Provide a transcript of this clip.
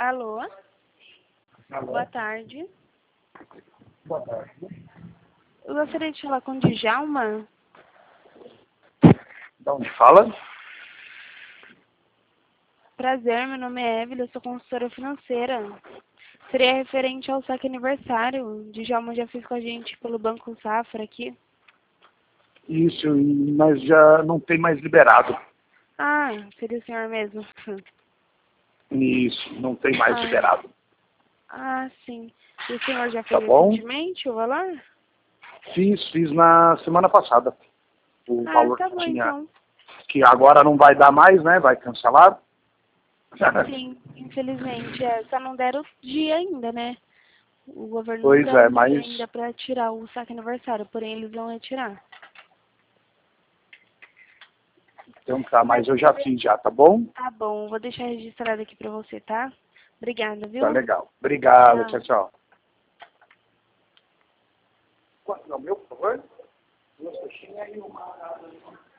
Alô? Alô? Boa tarde. Boa tarde. Eu gostaria de falar com o Djalma. Da onde fala? Prazer, meu nome é Evelyn, eu sou consultora financeira. Seria referente ao saque aniversário. O Djalma já fez com a gente pelo Banco Safra aqui. Isso, mas já não tem mais liberado. Ah, seria o senhor mesmo. Isso, não tem mais liberado. Ah, sim. E o senhor já Tá fez bom? recentemente o valor? Fiz na semana passada. O valor Tá que bom tinha, então. que agora não vai dar mais, né? Vai cancelar. Sim, infelizmente. Só não deram o dia ainda, né? O governo não Pois deu é, o dia mas ainda para tirar o saque aniversário, porém eles vão retirar. então tá, mas eu já fiz já, tá bom? Tá bom, vou deixar registrado aqui pra você, tá? Obrigada, Tá viu? legal. Obrigado, Tchau. tchau, tchau. Quanto é o meu, por favor? Duas coxinhas e uma...